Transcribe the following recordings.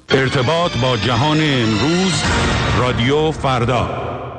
ارتباط با جهان امروز، رادیو فردا.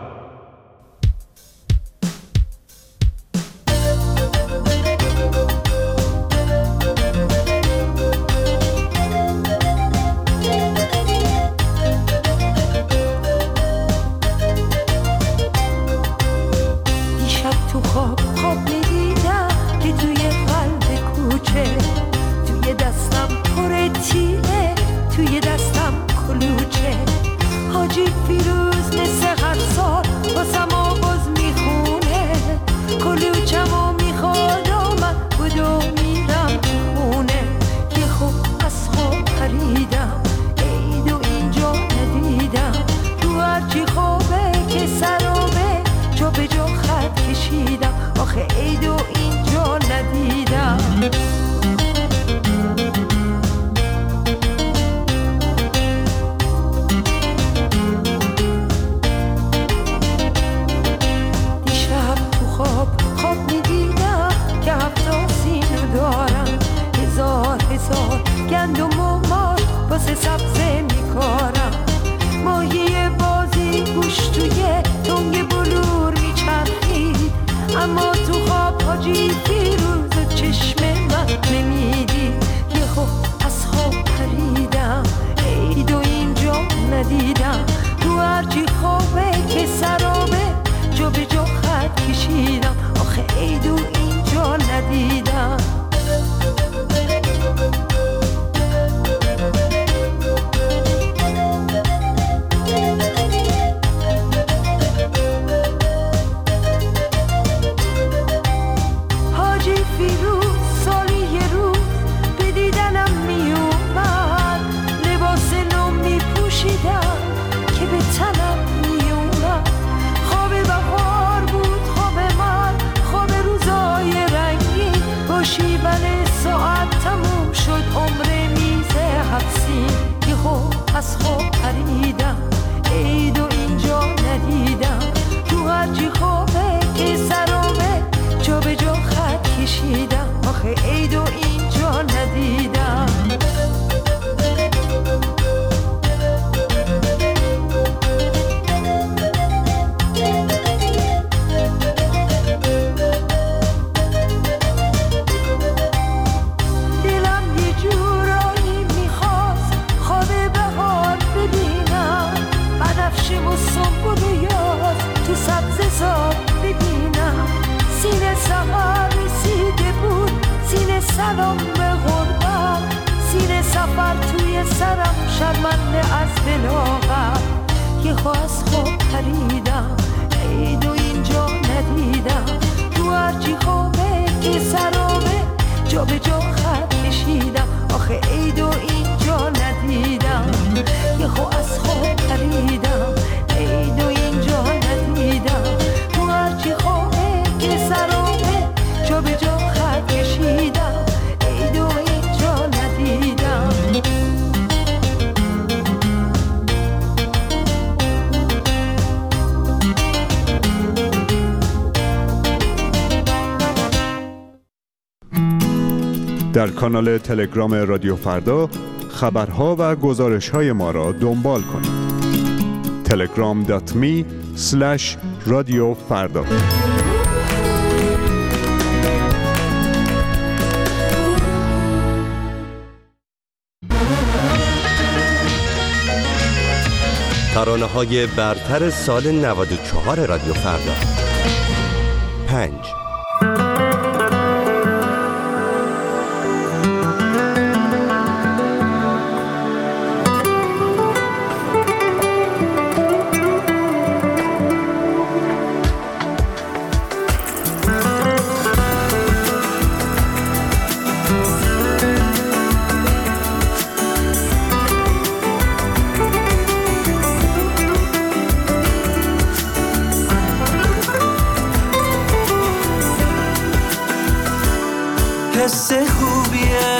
در کانال تلگرام رادیو فردا خبرها و گزارش‌های ما را دنبال کنید. telegram.me/رادیوفردا. ترانه‌های برتر سال 94 رادیو فردا. 5. حس خوبیه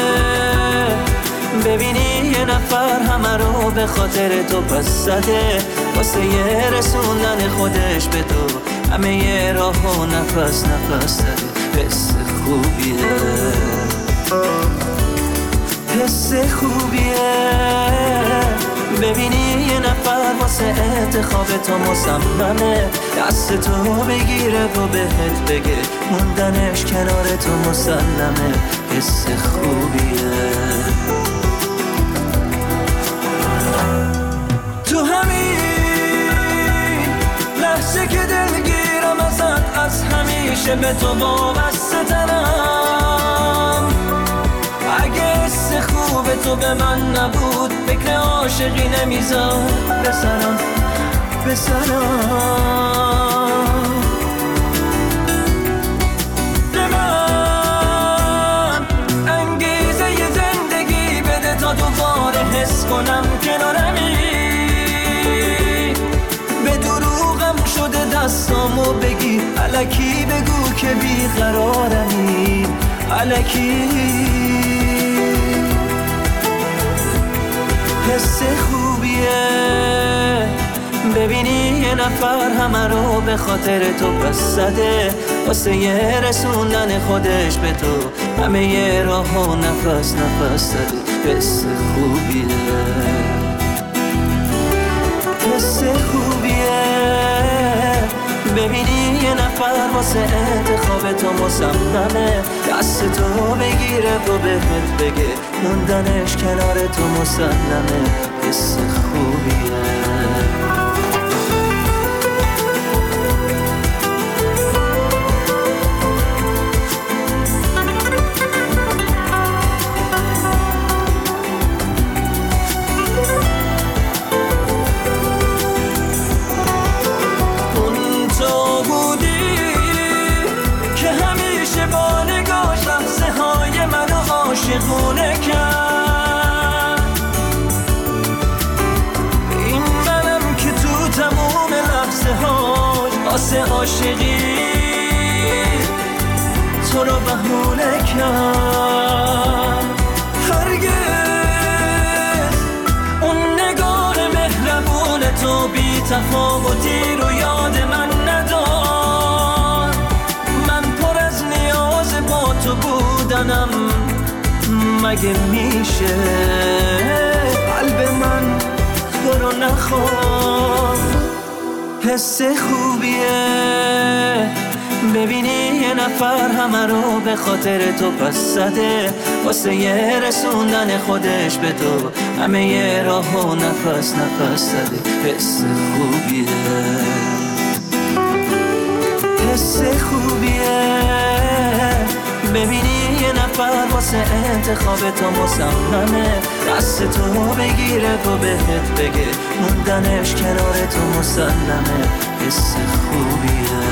ببینی یه نفر همه رو به خاطر تو پس زده، واسه یه رسوندن خودش به تو همه یه راه و نفس زده. حس خوبیه، حس خوبیه واسه انتخاب تو مصممه، دست تو بگیره و بهت بگه موندنش کنار تو مسلمه، حس خوبیه. تو همین لحظه که دلگیرم ازت، از همیشه به تو وابسته ترم. اگه حس خوب تو به من نبود، فکر عاشقی نمیذار بسرم. به من انگیزه ی زندگی بده تا دوباره حس کنم کنارمی. به دروغم شده دستامو بگی، الکی بگو که بیقرارمی، الکی. حس خوبیه ببینی یه نفر همه رو به خاطر تو پس زده، واسه یه رسوندن خودش به تو همه یه راهو نفس زده. حس خوبیه، حس خوبیه ببینی یه نفر واسه انتخاب تو مصممه، دست تو بگیره و بهت بگه موندنش کنار تو مسلمه، حس خوبیه. عاشقونه کرد این منم که تو تموم لحظه هاش واسه عاشقی تو رو بهونه کرد. هرگز اون نگاه مهربون تو بی تفاوتی رو یاد من ندار. من پر از نیاز با تو بودنم، مگه میشه قلب من تو رو نخواد. حس خوبیه ببینی یه نفر همه رو به خاطر تو پس زده، واسه یه رسوندن خودش به تو همه یه راهو نفس زده. حس خوبیه، حس خوبیه ببینی یه نفر واسه انتخاب تو مصممه، دست تو بگیره و بهت بگه موندنش کنار تو مسلمه، حس خوبیه.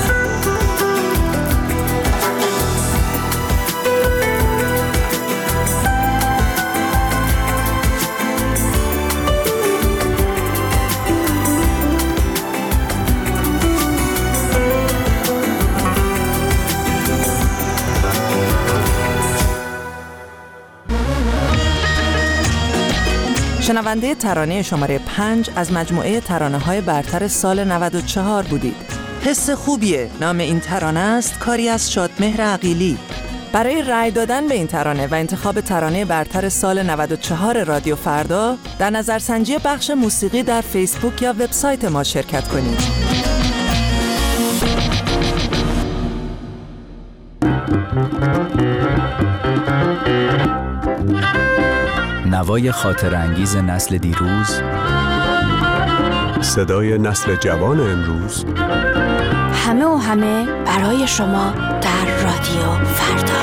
شنونده ترانه شماره 5 از مجموعه ترانه‌های برتر سال 94 بودید. حس خوبیه نام این ترانه است، کاری از شادمهر عقیلی. برای رأی دادن به این ترانه و انتخاب ترانه برتر سال 94 رادیو فردا در نظرسنجی بخش موسیقی در فیسبوک یا وبسایت ما شرکت کنید. نوای خاطر انگیز نسل دیروز، صدای نسل جوان امروز، همه برای شما در رادیو فردا.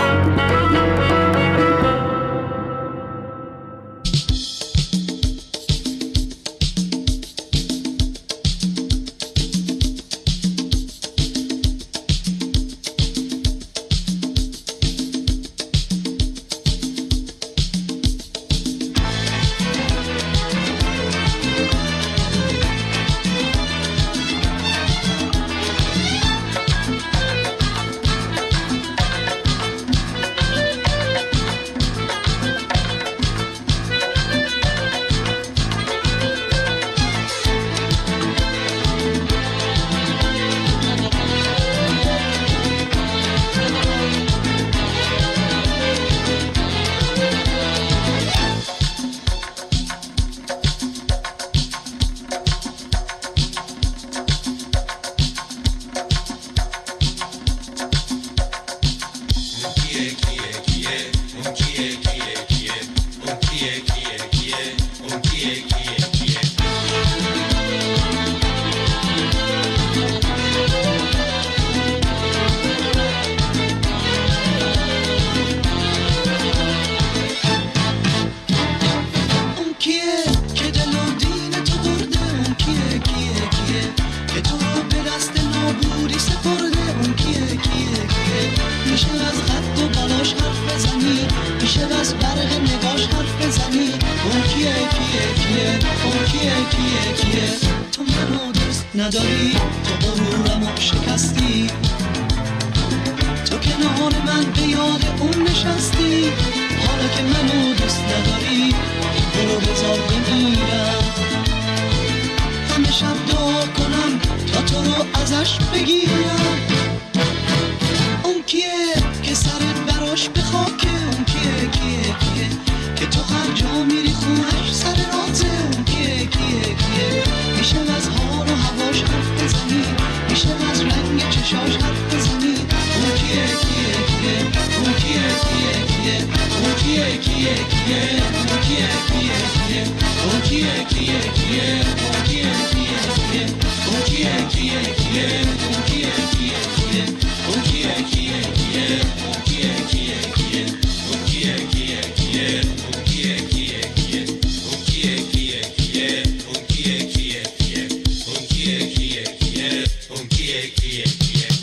نداری تو غرورمو شکستی، تو کنار من به یاد اون نشستی. حالا که منو دوست نداری برو بذار بمیرم. همه شب دعا کنم تا تو رو ازش بگیرم. اون کیه که سرت براش به خاکه؟ اون کیه کیه کیه که تو هر جا میری خونش سر رازه؟ اون کیه کیه کیه میشه از حال و هواش حرف بزنی، میشه از رنگ چشاش حرف بزنی. اون کیه کیه کیه اون کیه کیه کیه اون کیه کیه کیه اون کیه کیه کیه اون کیه کیه کیه اون کیه کیه کیه اون کیه کیه کیه اون کیه کیه کیه اون کیه کیه کیه اون کیه کیه کیه اون کیه کیه کیه اون کیه کیه کیه اون کیه کیه کیه اون کیه کیه کیه اون کیه کیه کیه اون کیه کیه کیه.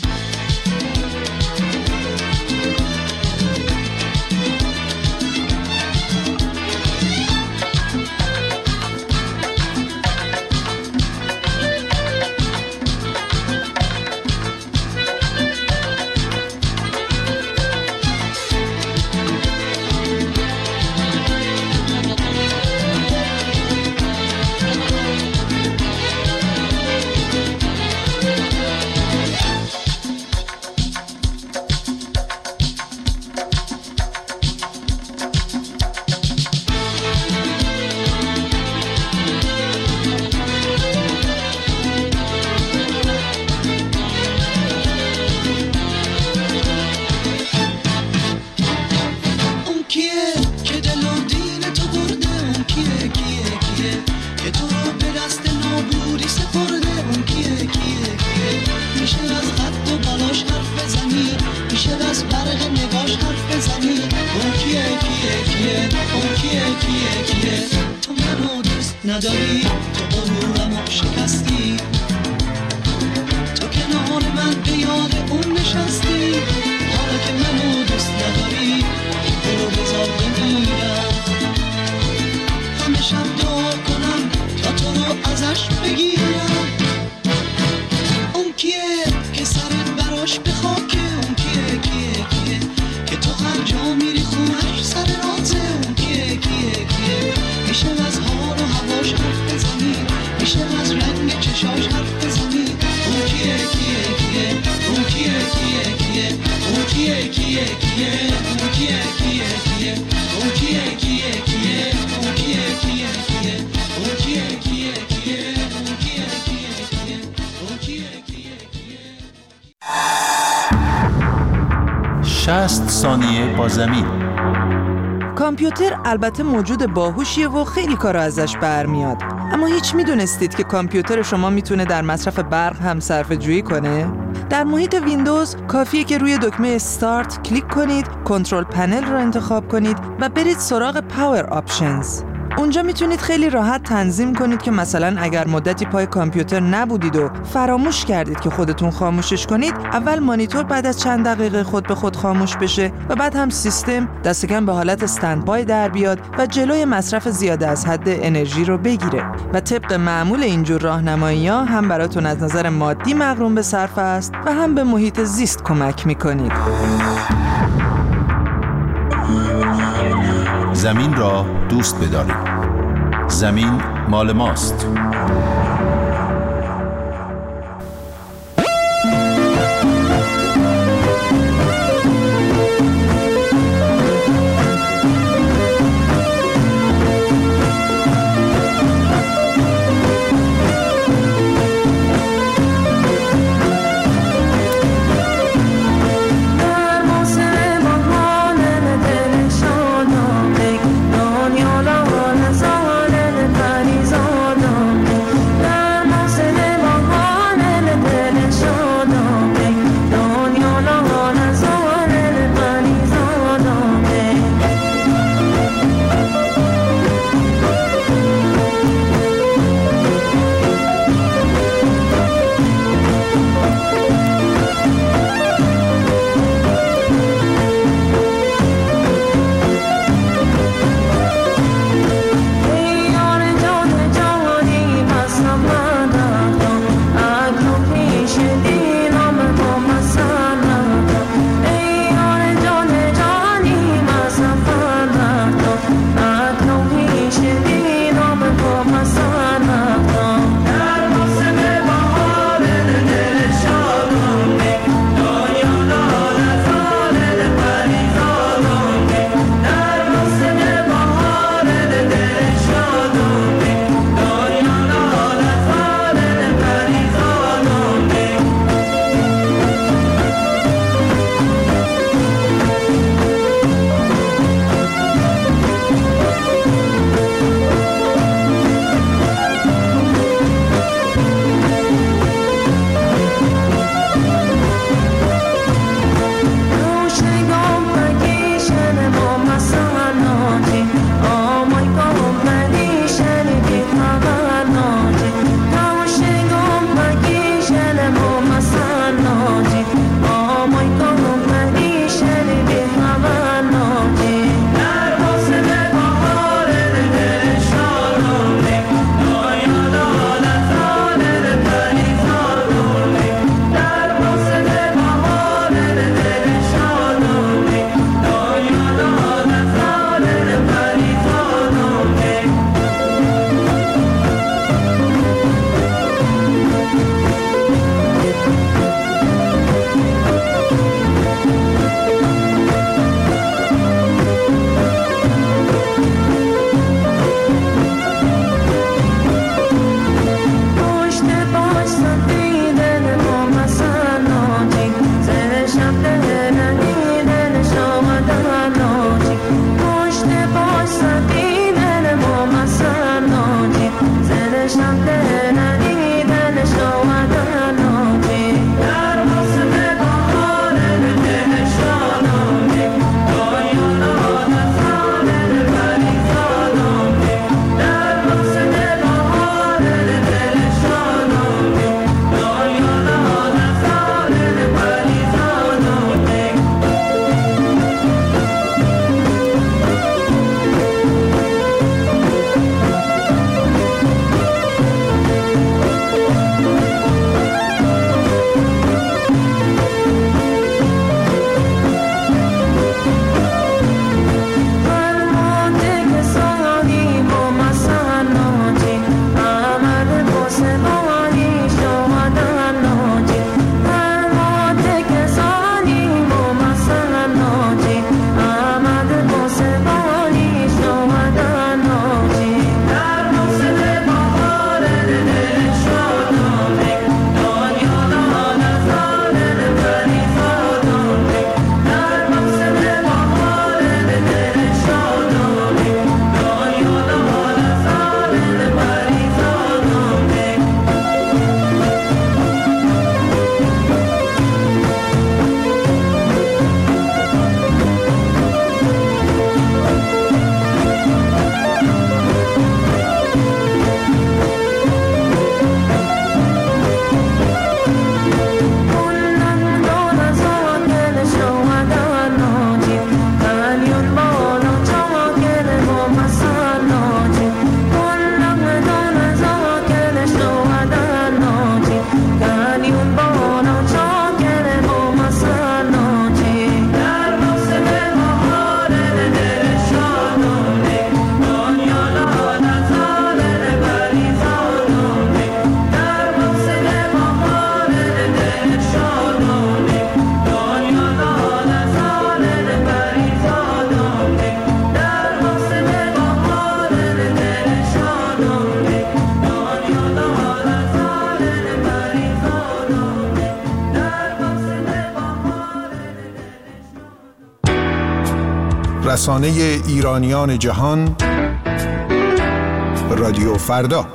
نداری تو غرورمو شکستی، تو کنار من به یاد اون نشستی. حالا که منو دوست نداری برو بذار بمیرم. همه شب دعا کنم تا تو رو ازش بگیرم. اون کیه که سرت براش به خاکه؟ اون کیه کیه کیه که تو هر جا میری خونش سر رازه؟ اون کیه کیه کیه میشه از حال و هواش حرف بزنی، میشه از رنگ چشاش حرف بزنی. اون کیه کیه کیه اون کیه کیه کیه اون کیه کیه کیه اون کیه کیه کیه اون کیه کیه کیه اون کیه کیه کیه اون کیه کیه کیه اون کیه کیه کیه اون کیه کیه کیه. 60 ثانیه با زمین. کامپیوتر البته موجود باهوشیه و خیلی کارا ازش برمیاد، اما هیچ میدونستید که کامپیوتر شما میتونه در مصرف برق هم صرفه جویی کنه؟ در محیط ویندوز کافیه که روی دکمه استارت کلیک کنید، کنترل پنل رو انتخاب کنید و برید سراغ پاور آپشنز. اونجا میتونید خیلی راحت تنظیم کنید که مثلا اگر مدتی پای کامپیوتر نبودید و فراموش کردید که خودتون خاموشش کنید، اول مانیتور بعد از چند دقیقه خود به خود خاموش بشه و بعد هم سیستم دست کم به حالت استندبای در بیاد و جلوی مصرف زیاده از حد انرژی رو بگیره. و طبق معمول اینجور راهنمایی‌ها هم براتون از نظر مادی مغروم به صرفه است و هم به محیط زیست کمک میکنید. زمین را دوست بدارید. زمین مال ماست. در موسم بهار دل شادم دنیا رسانه ایرانیان جهان رادیو فردا.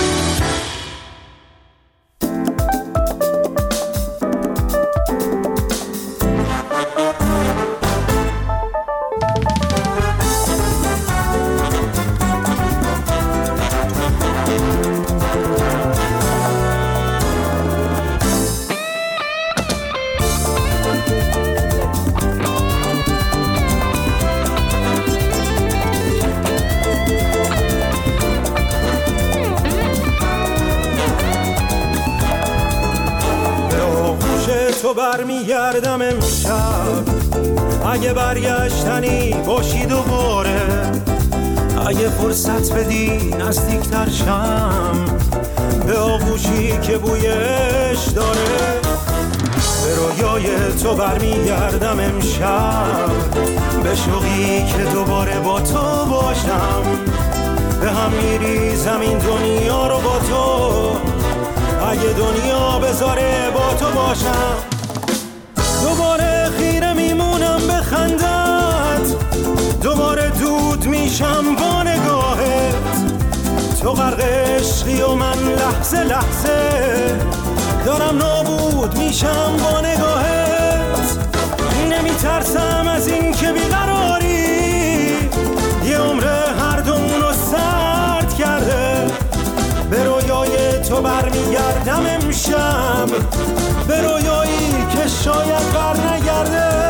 برمیگردم امشب اگه برگشتنی باشی دوباره، اگه فرصت بدی نزدیکتر شم به آغوشی که بویش داره. به رویای تو برمیگردم امشب، به شوقی که دوباره با تو باشم. به هم میریزم این دنیا رو با تو، اگه دنیا بذاره با تو باشم. دوباره خیره میمونم به خندت، دوباره دود میشم با نگاهت. تو غرق عشقی و من لحظه لحظه دارم نابود میشم با نگاهت. نمیترسم از این که بیقراری یه عمر هر دومونو سرد کرده. به رویای تو برمیگردم امشب، به رویایی که شاید بر نگرده.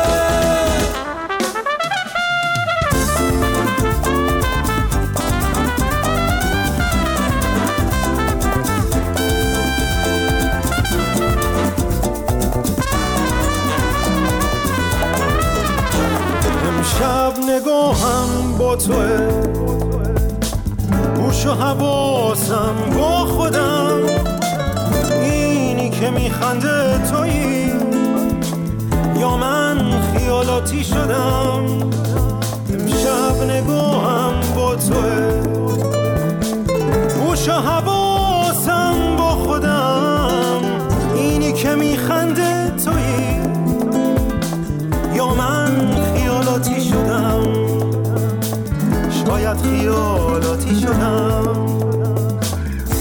امشب نگاهم با توه، گوش و حواسم با خودم. اینی که میخنده تویی یا من خیالاتی شدم؟ امشب نگاهم با توه، گوش و حواسم با خودم. اینی که میخنده تویی یا من خیالاتی شدم؟ شاید خیالاتی شدم.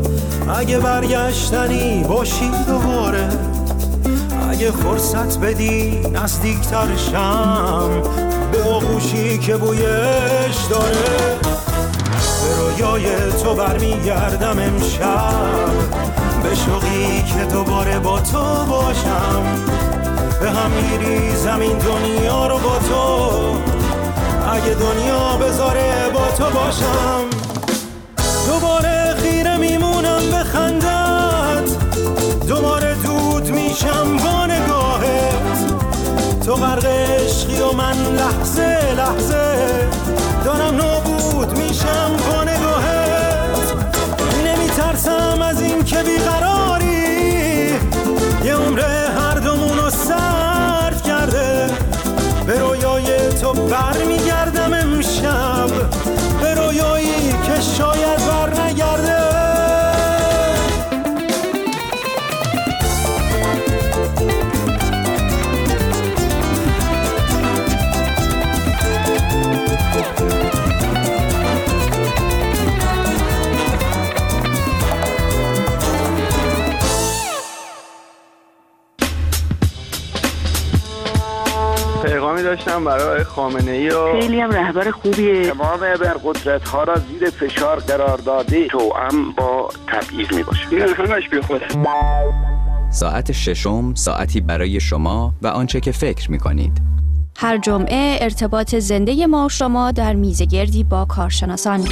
اگه برگشتنی باشی دوباره، اگه فرصت بدی نزدیکتر شم به آغوشی که بویش داره. به رویای تو برمیگردم امشب، به شوقی که دوباره با تو باشم. به هم میریزم این دنیا رو با تو، اگه دنیا بذاره با تو باشم. دوباره خیره میمونم به خندت، دوباره دود میشم با نگاهت. تو غرق عشقی و من لحظه لحظه دارم نابود میشم با نگاهت. نمیترسم از این که بیقراری یه عمره هر دومونو صرف کرده. به رویای تو برمیگردم امشب، به رویایی که شاید بر نگرده. پیغامی داشتم برای خامنه‌ای و خیلی هم رهبر خوبیه. تمام ابرقدرت‌ها را زیر فشار قرار داده، توأم با تبعیض میباشه. این همش بی خوده. ساعت ششم ساعتی برای شما و آنچه که فکر می‌کنید. هر جمعه ارتباط زنده ما و شما در میزگردی با کارشناسان.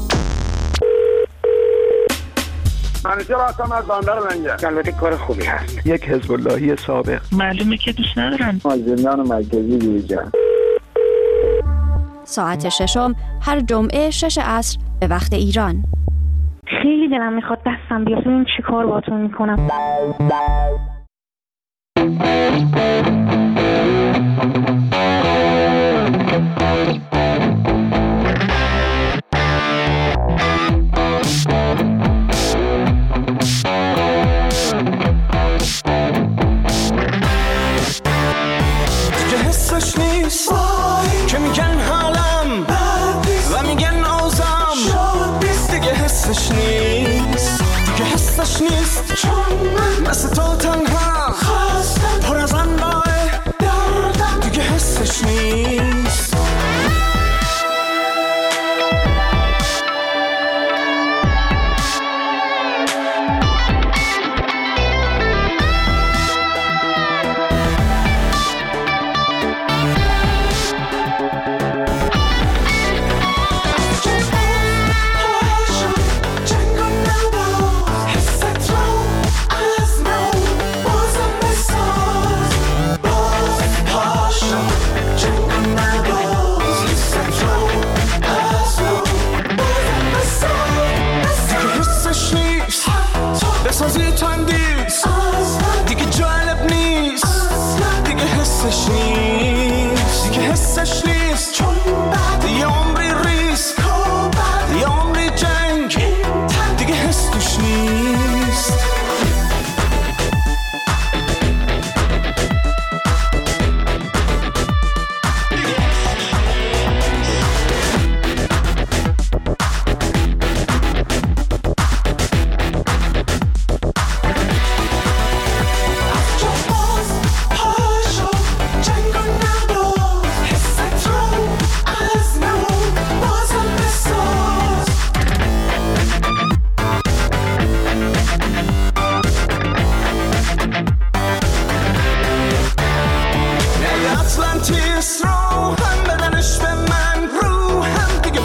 منیجر هستم از بندر منگه. البته کار خوبی هست. یک حزب اللهی سابق. معلومه که دوست ندارن. زندان مرکزی دیجان. ساعت ششم هر جمعه 6 عصر به وقت ایران. خیلی دلم میخواد دستم بیاد ببینم چی کار باهاتون میکنم. که میگن حالم و میگن آوزم دیگه حسش نیست، دیگه حسش نیست، چون مثل تو تنها پر از انواع دیگه حسش نیست. بسازی تندیز دیگه جالب نیست، دیگه حسش نیست، دیگه حسش نیست، چون یه عمری ریسک، یه عمری جنگ، دیگه حس توش نیست.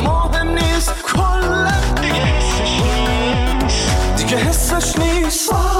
حسش نیست.